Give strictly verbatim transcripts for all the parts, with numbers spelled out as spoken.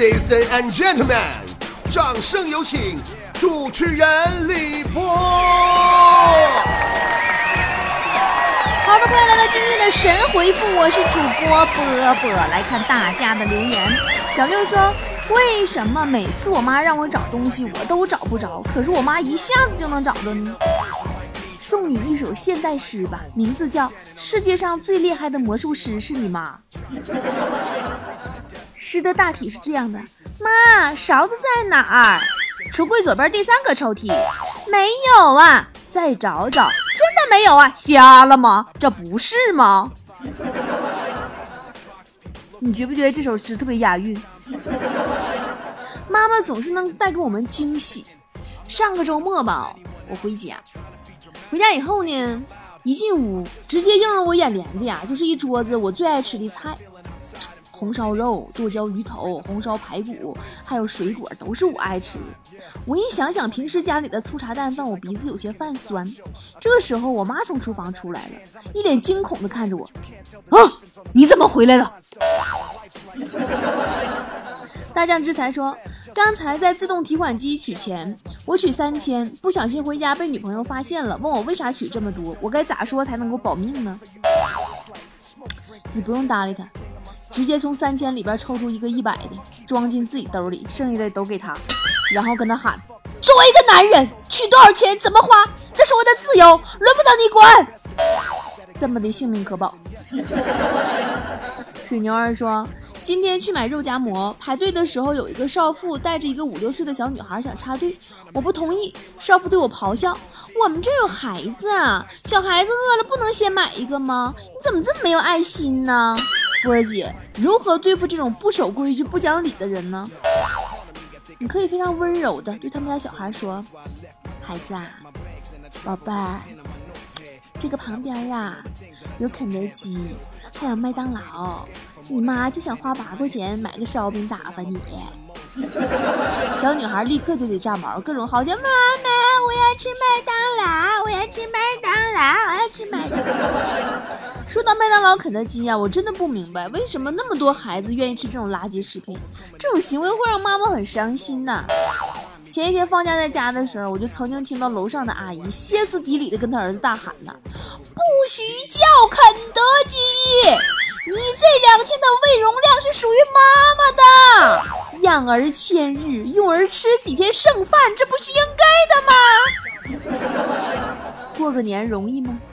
Ladies and gentlemen， 掌声有请主持人李波。 好的，朋友来到今天的神回复，我是主播波波。来看大家的留言。小六说，为什么每次我妈让我找东西我都找不着，可是我妈一下子就能找着呢？送你一首现代诗吧，名字叫《世界上最厉害的魔术师是你妈》。诗的大体是这样的：妈，勺子在哪儿？橱柜左边第三个抽屉。没有啊，再找找。真的没有啊？瞎了吗？这不是吗？你觉不觉得这首诗特别押韵？妈妈总是能带给我们惊喜。上个周末吧，我回家，回家以后呢，一进屋直接映入我眼帘的呀，就是一桌子我最爱吃的菜。红烧肉、剁椒鱼头、红烧排骨，还有水果，都是我爱吃的。我一想想平时家里的粗茶淡饭，我鼻子有些泛酸。这个时候我妈从厨房出来了，一脸惊恐地看着我：啊，你怎么回来了？大将之才说，刚才在自动提款机取钱，我取三千，不小心回家被女朋友发现了，问我为啥取这么多，我该咋说才能够保命呢？你不用搭理他，直接从三千里边抽出一个一百的，装进自己兜里，剩下的都给他，然后跟他喊：作为一个男人，取多少钱怎么花，这是我的自由，轮不到你管。这么的性命可保。水牛儿说，今天去买肉夹馍，排队的时候有一个少妇带着一个五六岁的小女孩想插队，我不同意，少妇对我咆哮：我们这有孩子啊，小孩子饿了不能先买一个吗？你怎么这么没有爱心呢？波儿姐，如何对付这种不守规矩不讲理的人呢？你可以非常温柔的对他们家小孩说：孩子啊，宝贝儿，这个旁边啊有肯德基还有麦当劳，你妈就想花八块钱买个烧饼打发你。小女孩立刻就得炸毛，各种嚎叫：妈妈，我要吃麦当劳，我要吃麦当劳，我要吃麦当劳。说到麦当劳肯德基啊，我真的不明白为什么那么多孩子愿意吃这种垃圾食品，这种行为会让妈妈很伤心呐。前一天放假在家的时候，我就曾经听到楼上的阿姨歇斯底里的跟他儿子大喊呐：不许叫肯德基，你这两天的胃容量是属于妈妈的，养儿千日，用儿吃几天剩饭，这不是应该的吗？过个年容易吗？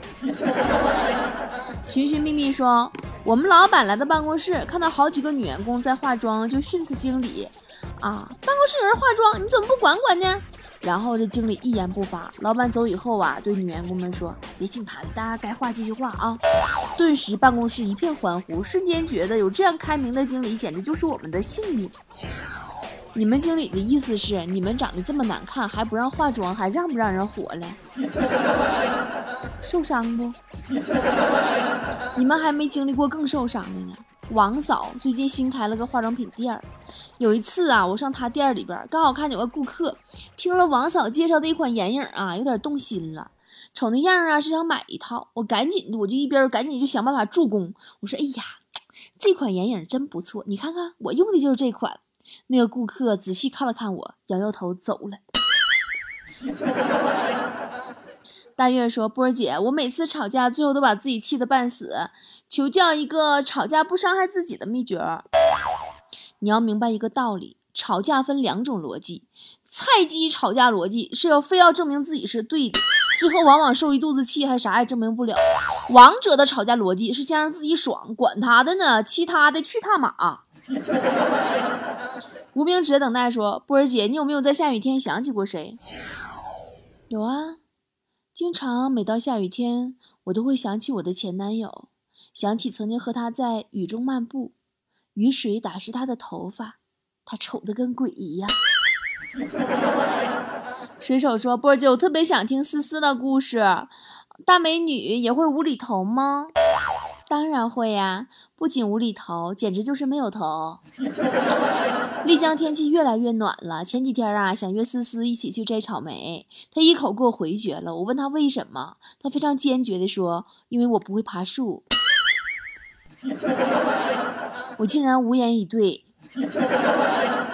寻寻觅觅说，我们老板来到办公室，看到好几个女员工在化妆，就训斥经理：啊，办公室有人化妆，你怎么不管管呢？然后这经理一言不发。老板走以后啊，对女员工们说：别听他的，大家该画继续画啊。顿时办公室一片欢呼，瞬间觉得有这样开明的经理简直就是我们的幸运。你们经理的意思是，你们长得这么难看还不让化妆，还让不让人活了？受伤不？你们还没经历过更受伤的呢。王嫂最近新开了个化妆品店，有一次啊，我上她店里边，刚好看见有个顾客听了王嫂介绍的一款眼影啊，有点动心了，瞅那样啊是想买一套。我赶紧我就一边赶紧就想办法助攻，我说：哎呀，这款眼影真不错，你看看我用的就是这款。那个顾客仔细看了看我，摇摇头走了。大月说，波儿姐，我每次吵架最后都把自己气得半死，求教一个吵架不伤害自己的秘诀。你要明白一个道理，吵架分两种逻辑，菜鸡吵架逻辑是要非要证明自己是对的，最后往往受一肚子气还啥也证明不了。王者的吵架逻辑是先让自己爽，管他的呢，其他的去他妈。无名指等待说，波儿姐，你有没有在下雨天想起过谁？有啊，经常每到下雨天，我都会想起我的前男友，想起曾经和他在雨中漫步，雨水打湿他的头发，他丑得跟鬼一样。水手说，波儿姐，我特别想听思思的故事，大美女也会无厘头吗？当然会呀、啊，不仅无厘头，简直就是没有头。丽江天气越来越暖了，前几天啊，想约思思一起去摘草莓，她一口给我回绝了。我问她为什么，她非常坚决地说：因为我不会爬树。我竟然无言以对。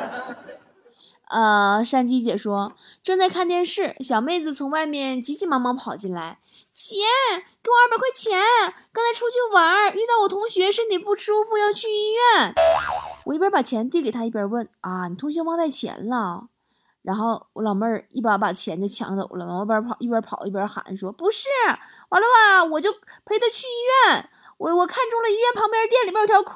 呃，山鸡姐说正在看电视，小妹子从外面急急忙忙跑进来，姐，给我二百块钱，刚才出去玩，遇到我同学身体不舒服要去医院。我一边把钱递给她，一边问啊，你同学忘带钱了？然后我老妹儿一把把钱就抢走了，往外边跑，一边跑一边喊说不是，完了吧，我就陪她去医院，我我看中了医院旁边店里面有条裤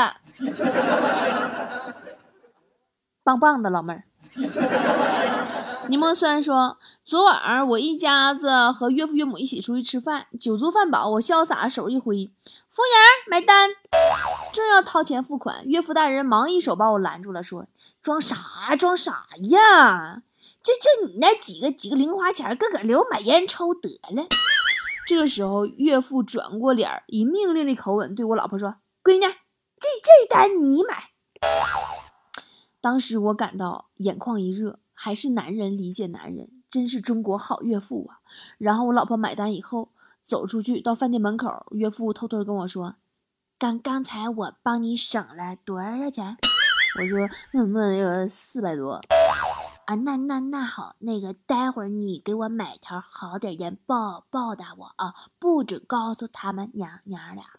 子。棒棒的老妹儿。柠檬虽然说昨晚我一家子和岳父岳母一起出去吃饭，酒足饭饱，我潇洒手一挥，服务员买单。正要掏钱付款，岳父大人忙一手把我拦住了，说装啥装啥呀，这这你那几个几个零花钱个个留买烟抽得了。这个时候岳父转过脸，以命令的口吻对我老婆说，闺女，这这单你买。当时我感到眼眶一热，还是男人理解男人，真是中国好岳父啊。然后我老婆买单以后走出去到饭店门口，岳父偷偷跟我说，刚刚才我帮你省了多少钱？我说嗯那个四百多啊，那那那好，那个待会儿你给我买条好点烟报报答我啊，不准告诉他们娘娘俩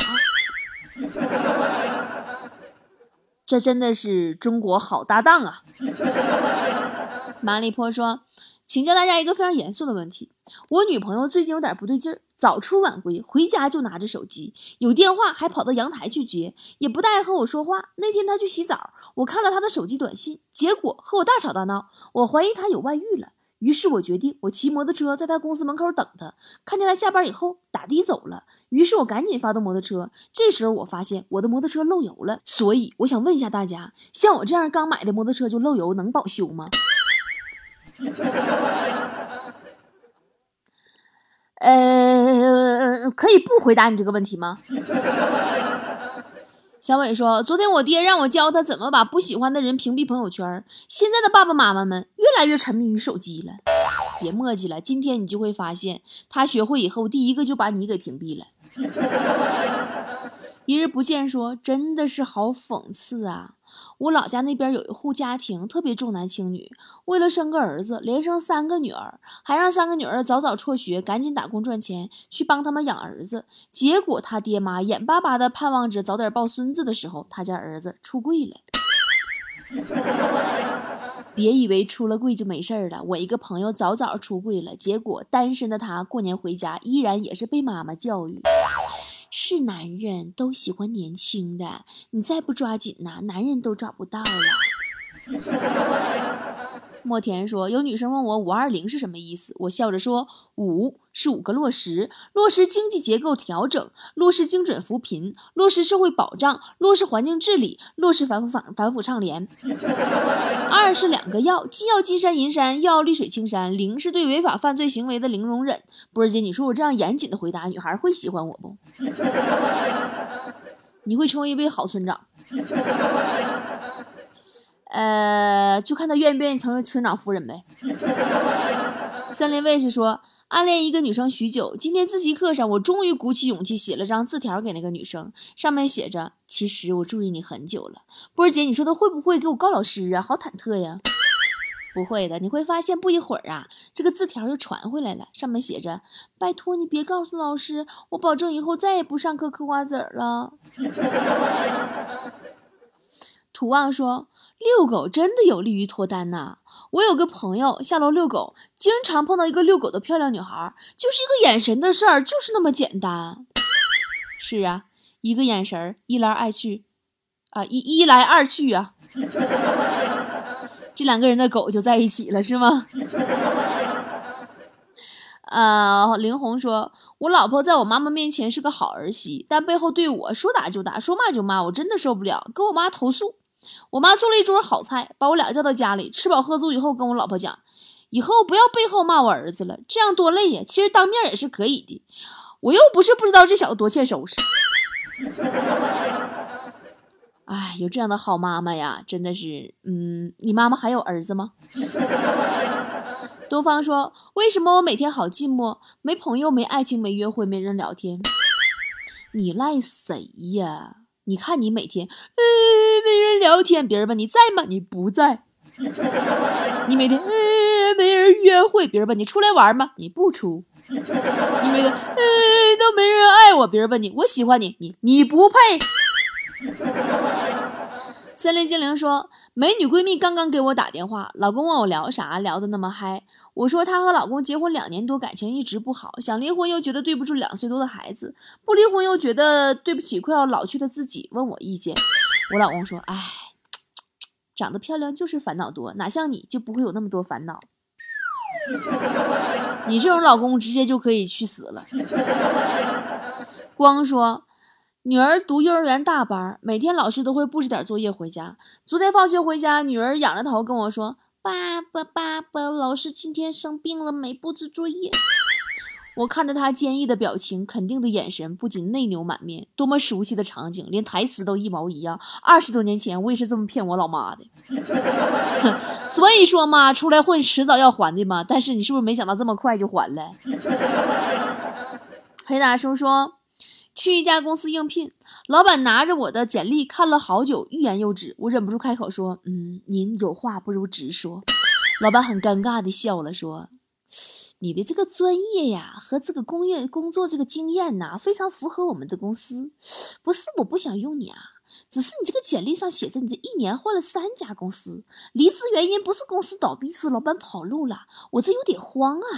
啊。这真的是中国好搭档啊。马里坡说，请教大家一个非常严肃的问题，我女朋友最近有点不对劲儿，早出晚归，回家就拿着手机，有电话还跑到阳台去接，也不带和我说话。那天她去洗澡，我看了她的手机短信，结果和我大吵大闹，我怀疑她有外遇了。于是我决定我骑摩托车在她公司门口等她，看见她下班以后打的走了，于是我赶紧发动摩托车。这时候我发现我的摩托车漏油了，所以我想问一下大家，像我这样刚买的摩托车就漏油能保修吗？呃，可以不回答你这个问题吗？小伟说，昨天我爹让我教他怎么把不喜欢的人屏蔽朋友圈，现在的爸爸妈妈们越来越沉迷于手机了。别墨迹了，今天你就会发现他学会以后第一个就把你给屏蔽了。一日不见说，真的是好讽刺啊。我老家那边有一户家庭特别重男轻女，为了生个儿子连生三个女儿，还让三个女儿早早辍学，赶紧打工赚钱去帮他们养儿子。结果他爹妈眼巴巴的盼望着早点抱孙子的时候，他家儿子出柜了。别以为出了柜就没事了，我一个朋友早早出柜了，结果单身的他过年回家依然也是被妈妈教育，是男人都喜欢年轻的，你再不抓紧呐，男人都找不到了。莫田说，有女生问我五二零是什么意思，我笑着说，五是五个落实，落实经济结构调整，落实精准扶贫，落实社会保障，落实环境治理，落实反腐反反腐倡廉。二是两个要，既要金山银山，又要绿水青山。零是对违法犯罪行为的零容忍。波儿姐，你说我这样严谨的回答，女孩会喜欢我不？你会成为一位好村长。呃，就看他愿不愿意成为村长夫人呗。森林卫士说，暗恋一个女生许久，今天自习课上我终于鼓起勇气写了张字条给那个女生，上面写着，其实我注意你很久了。波儿姐，你说他会不会给我告老师啊？好忐忑呀。不会的，你会发现不一会儿啊，这个字条就传回来了，上面写着，拜托你别告诉老师，我保证以后再也不上课嗑瓜子了。土旺说，遛狗真的有利于脱单呐！我有个朋友下楼遛狗，经常碰到一个遛狗的漂亮女孩，就是一个眼神的事儿，就是那么简单。是啊，一个眼神，一来二去啊，一一来二去啊，这两个人的狗就在一起了，是吗？呃，林红说，我老婆在我妈妈面前是个好儿媳，但背后对我说打就打，说骂就骂，我真的受不了，跟我妈投诉。我妈做了一桌好菜，把我俩叫到家里，吃饱喝足以后跟我老婆讲，以后不要背后骂我儿子了，这样多累呀，其实当面也是可以的，我又不是不知道这小子多欠收拾。哎，有这样的好妈妈呀，真的是，嗯，你妈妈还有儿子吗？东方说，为什么我每天好寂寞，没朋友，没爱情，没约会，没人聊天？你赖谁呀？你看你每天，呃，没人聊天，别人问你在吗？你不在。 你每天哎没人约会，别人问你出来玩吗？你不出。你每天哎都没人爱我，别人问你我喜欢你，你你不配。森林精灵说，美女闺蜜刚刚给我打电话，老公问我聊啥，聊得那么嗨。我说她和老公结婚两年多，感情一直不好，想离婚又觉得对不住两岁多的孩子，不离婚又觉得对不起快要老去的自己，问我意见。我老公说，哎，长得漂亮就是烦恼多，哪像你就不会有那么多烦恼。你这种老公直接就可以去死了。光说，女儿读幼儿园大班，每天老师都会布置点作业回家。昨天放学回家，女儿仰着头跟我说，爸爸爸爸，老师今天生病了，没布置作业。我看着她坚毅的表情，肯定的眼神，不仅内牛满面，多么熟悉的场景，连台词都一毛一样。二十多年前我也是这么骗我老妈的。所以说嘛，出来混迟早要还的嘛，但是你是不是没想到这么快就还了？黑大叔说，去一家公司应聘，老板拿着我的简历看了好久，欲言又止，我忍不住开口说，嗯，您有话不如直说。老板很尴尬地笑了，说，你的这个专业呀和这个工业工作这个经验呐，非常符合我们的公司。不是我不想用你啊，只是你这个简历上写着你这一年换了三家公司，离职原因不是公司倒闭，是老板跑路了，我这有点慌啊。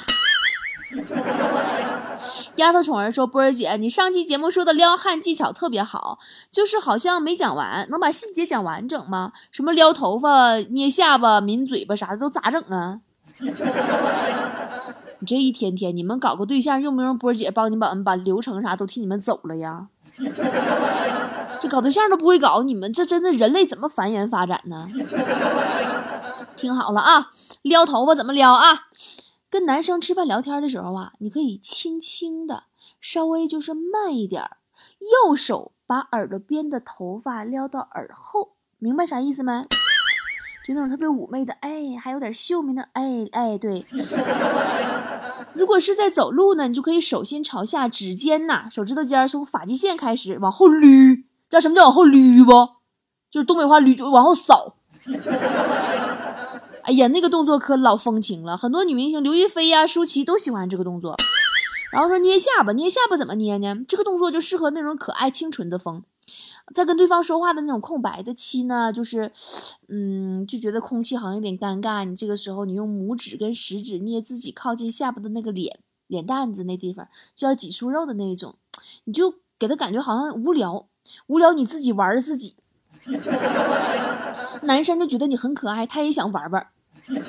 丫头宠儿说，波儿姐，你上期节目说的撩汉技巧特别好，就是好像没讲完，能把细节讲完整吗？什么撩头发、捏下巴、抿嘴巴啥的都咋整啊？你这一天天，你们搞个对象用不用波儿姐帮你把把流程啥都替你们走了呀？这搞对象都不会搞，你们这真的人类怎么繁衍发展呢？听好了啊，撩头发怎么撩啊？跟男生吃饭聊天的时候啊，你可以轻轻的，稍微就是慢一点，右手把耳朵边的头发撩到耳后，明白啥意思没？就那种特别妩媚的，哎，还有点秀美的，哎哎，对。如果是在走路呢，你就可以手心朝下，指尖呐，手指头尖从发际线开始往后捋，知道什么叫往后捋不？就是东北话捋，就往后扫。哎呀，那个动作可老风情了，很多女明星刘亦菲呀、舒淇都喜欢这个动作。然后说捏下巴，捏下巴怎么捏呢？这个动作就适合那种可爱清纯的风。在跟对方说话的那种空白的期呢，就是嗯，就觉得空气好像有点尴尬，你这个时候你用拇指跟食指捏自己靠近下巴的那个脸脸蛋子那地方，就要挤出肉的那一种，你就给他感觉好像无聊无聊，你自己玩自己。男生就觉得你很可爱，他也想玩玩。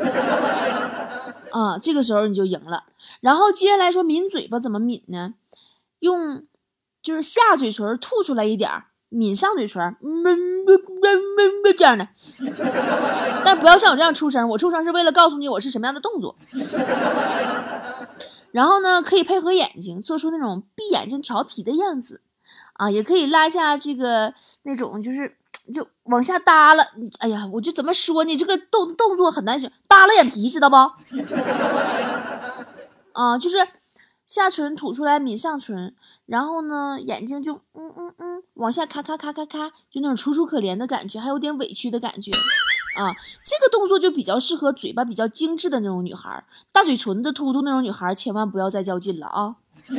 啊，这个时候你就赢了。然后接下来说抿嘴巴怎么抿呢？用就是下嘴唇吐出来一点，抿上嘴唇，嗯嗯嗯、这样的。但不要像我这样出声，我出声是为了告诉你我是什么样的动作。然后呢，可以配合眼睛做出那种闭眼睛调皮的样子啊，也可以拉下这个那种就是就往下耷拉，哎呀，我就怎么说呢？这个动动作很难形容，耷拉眼皮，知道不？啊，就是下唇吐出来，抿上唇，然后呢，眼睛就嗯嗯嗯往下咔咔咔咔咔，就那种楚楚可怜的感觉，还有点委屈的感觉。啊，这个动作就比较适合嘴巴比较精致的那种女孩，大嘴唇的突突那种女孩，千万不要再较劲了啊。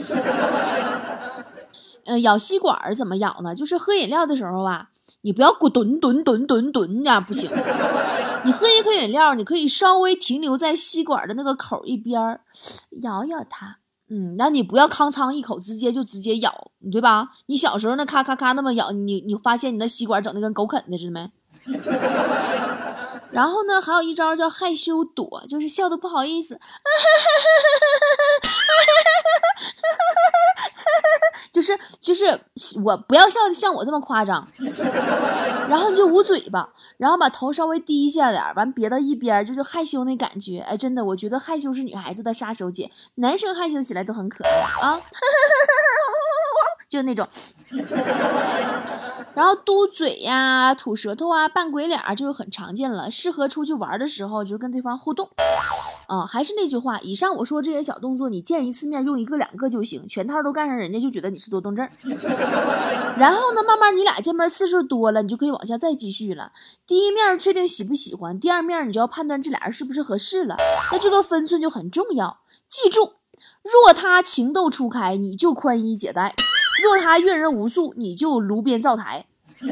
呃，咬吸管怎么咬呢？就是喝饮料的时候啊，你不要咕吨吨吨吨吨那样不行。你喝一口饮料，你可以稍微停留在吸管的那个口一边，咬咬它。嗯，那你不要康仓一口直接就直接咬，对吧？你小时候那咔咔咔那么咬，你你发现你那吸管整的跟狗啃的似的没？然后呢，还有一招叫害羞躲，就是笑得不好意思，就是就是我不要笑得像我这么夸张，然后你就捂嘴巴，然后把头稍微低下点，完别到一边，就是害羞那感觉。哎，真的，我觉得害羞是女孩子的杀手锏，男生害羞起来都很可爱啊，就那种。然后嘟嘴呀、吐舌头啊、扮鬼脸，这就很常见了，适合出去玩的时候，就跟对方互动。 啊、呃，还是那句话，以上我说这些小动作，你见一次面用一个两个就行，全套都干上，人家就觉得你是多动症。然后呢，慢慢你俩见面次数多了，你就可以往下再继续了。第一面确定喜不喜欢，第二面你就要判断这俩人是不是合适了。那这个分寸就很重要，记住，若他情窦初开，你就宽衣解带；若他阅人无数，你就炉边灶台。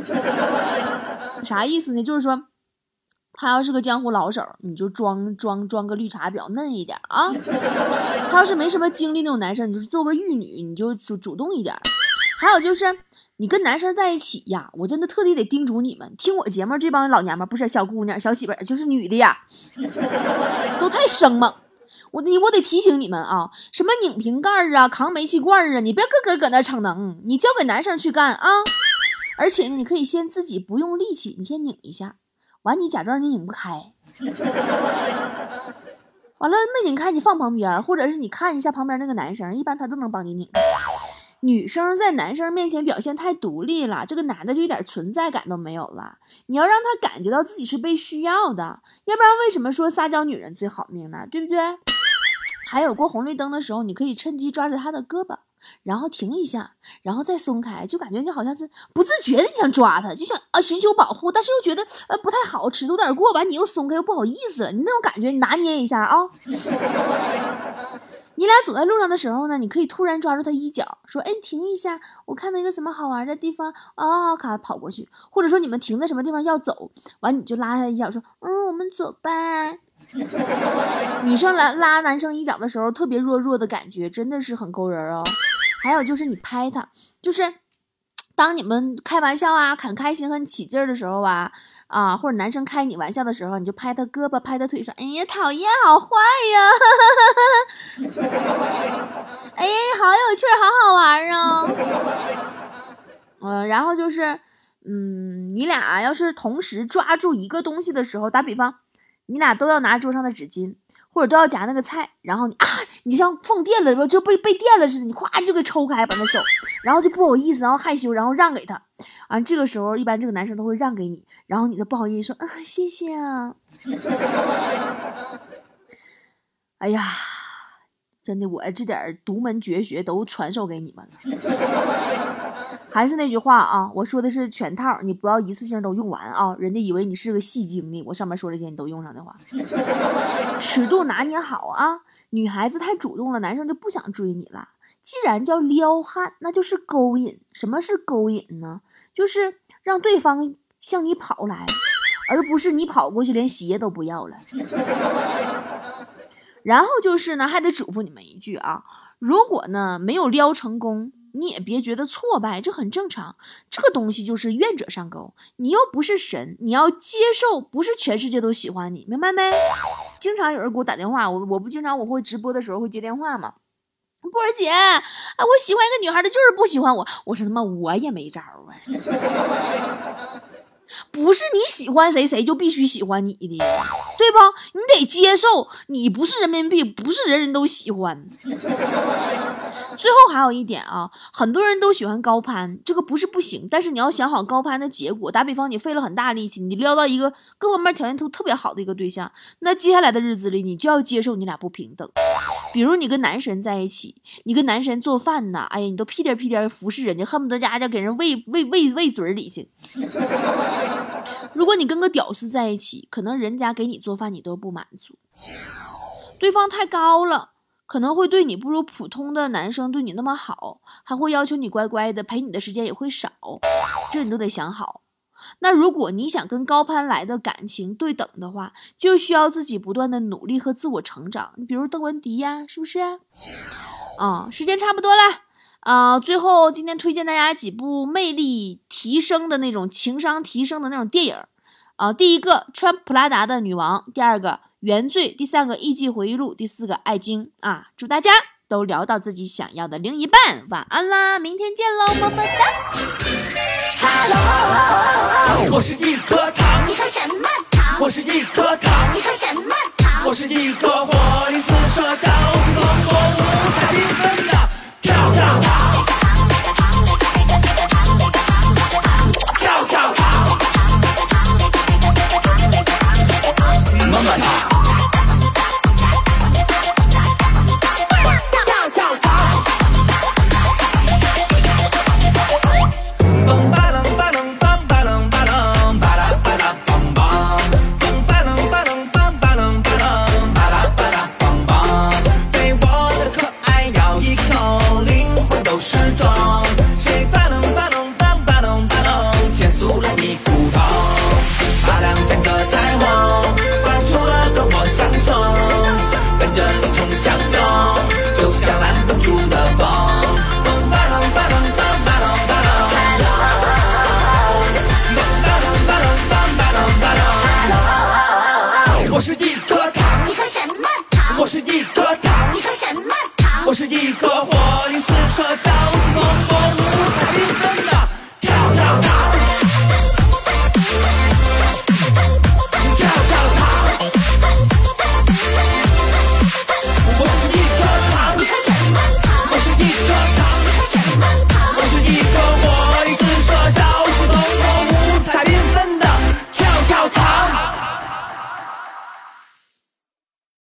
啥意思呢？就是说，他要是个江湖老手，你就装装装个绿茶婊嫩一点啊；他要是没什么经历那种男生，你就是做个玉女，你就主主动一点。还有就是，你跟男生在一起呀，我真的特地得叮嘱你们，听我节目这帮老娘们，不是小姑娘、小媳妇儿，就是女的呀，都太生猛。我你我得提醒你们啊，什么拧瓶盖啊、扛煤气罐啊，你别个个搁那逞能，你交给男生去干啊。而且你可以先自己不用力气，你先拧一下，完你假装你拧不开，完了没拧开你放旁边，或者是你看一下旁边那个男生，一般他都能帮你拧。女生在男生面前表现太独立了，这个男的就一点存在感都没有了。你要让他感觉到自己是被需要的，要不然为什么说撒娇女人最好命呢？对不对？还有过红绿灯的时候，你可以趁机抓着他的胳膊，然后停一下，然后再松开，就感觉你好像是不自觉的你想抓他，就想啊寻求保护，但是又觉得呃不太好，尺度有点过，完你又松开又不好意思，你那种感觉你拿捏一下啊。你俩走在路上的时候呢，你可以突然抓住他衣角，说哎停一下，我看到一个什么好玩的地方啊，咔跑过去。或者说你们停在什么地方要走，完你就拉他衣角说嗯我们走吧。女生来拉男生衣角的时候特别弱弱的感觉，真的是很勾人哦。还有就是你拍他，就是当你们开玩笑啊很开心很起劲儿的时候啊啊，或者男生开你玩笑的时候，你就拍他胳膊拍他腿说哎呀讨厌好坏呀哎呀好有趣好好玩哦。嗯，然后就是嗯，你俩要是同时抓住一个东西的时候，打比方你俩都要拿桌上的纸巾，或者都要夹那个菜，然后你啊，你就像放电了，就被被电了似的，你咵就给抽开，把那手，然后就不好意思，然后害羞，然后让给他，啊，这个时候一般这个男生都会让给你，然后你就不好意思说啊，谢谢啊。哎呀，真的，我这点独门绝学都传授给你们了。还是那句话啊，我说的是全套，你不要一次性都用完啊，人家以为你是个戏精呢。我上面说这些你都用上的话，尺度拿捏好啊。女孩子太主动了，男生就不想追你了。既然叫撩汉，那就是勾引。什么是勾引呢？就是让对方向你跑来，而不是你跑过去连鞋都不要了。然后就是呢，还得嘱咐你们一句啊，如果呢没有撩成功，你也别觉得挫败，这很正常。这个东西就是愿者上钩，你又不是神，你要接受不是全世界都喜欢你，明白没？经常有人给我打电话，我我不经常我会直播的时候会接电话嘛。波儿姐，哎，我喜欢一个女孩的，就是不喜欢我。我说他妈我也没招啊。不是你喜欢谁谁就必须喜欢你的，对吧？你得接受你不是人民币，不是人人都喜欢。最后还有一点啊，很多人都喜欢高攀，这个不是不行，但是你要想好高攀的结果。打比方你费了很大力气，你撩到一个各方面条件都特别好的一个对象，那接下来的日子里你就要接受你俩不平等。比如你跟男神在一起，你跟男神做饭呢，哎呀，你都屁颠屁颠服侍人家，恨不得家家给人喂喂喂喂嘴里去。如果你跟个屌丝在一起，可能人家给你做饭你都不满足，对方太高了，可能会对你不如普通的男生对你那么好，还会要求你乖乖的，陪你的时间也会少，这你都得想好。那如果你想跟高攀来的感情对等的话，就需要自己不断的努力和自我成长。你比如邓文迪呀，是不是啊？嗯，时间差不多了啊、呃，最后今天推荐大家几部魅力提升的那种情商提升的那种电影啊、呃，第一个穿普拉达的女王，第二个原罪，第三个艺伎回忆录，第四个爱经啊。祝大家都聊到自己想要的另一半，晚安啦，明天见喽，么么哒。 Hello， 我是一颗糖， 你喝什么糖？ 我是一颗糖， 你喝什么糖？ 我是一颗活力